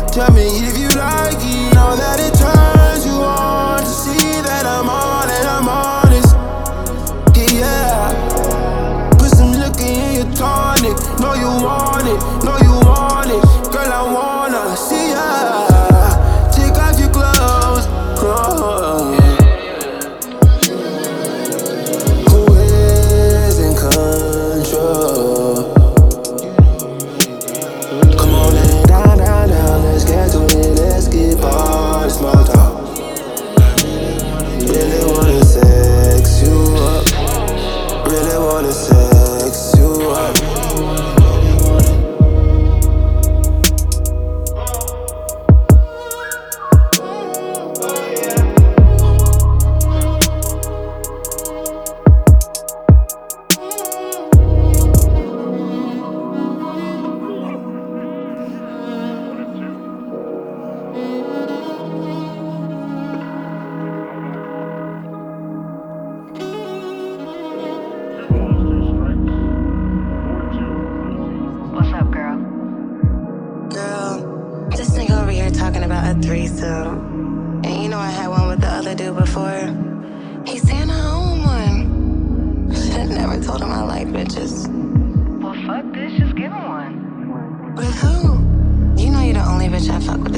Tell me if you like it. Know that it turns you on to see that I'm on and I'm honest. Yeah. Put some liquor in your tonic. Know you want it, know you want it. Girl, I wanna see ya. Take off your clothes. Who is in control? Come on and down, let's get to it, let's get all the small talk. Really wanna sex you up, really wanna sex you up. What's up, girl? Girl, this nigga over here talking about a threesome. And you know I had one with the other dude before. He's saying I own one. Should've never told him I like bitches. Well, fuck this, just give him one. With who? You know you're the only bitch I fuck with.